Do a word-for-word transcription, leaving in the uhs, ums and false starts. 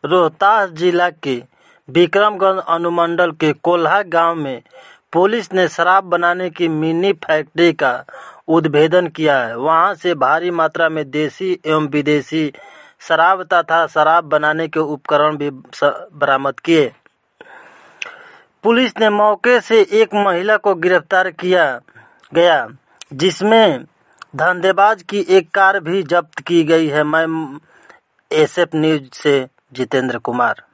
रोहतास जिला के विक्रमगंज अनुमंडल के कोल्हा गांव में पुलिस ने शराब बनाने की मिनी फैक्ट्री का उद्भेदन किया है। वहां से भारी मात्रा में देसी एवं विदेशी शराब तथा शराब बनाने के उपकरण भी बरामद किए। पुलिस ने मौके से एक महिला को गिरफ्तार किया गया, जिसमें धंधेबाज की एक कार भी जब्त की गई है। मैं एसएफ न्यूज से जितेंद्र कुमार।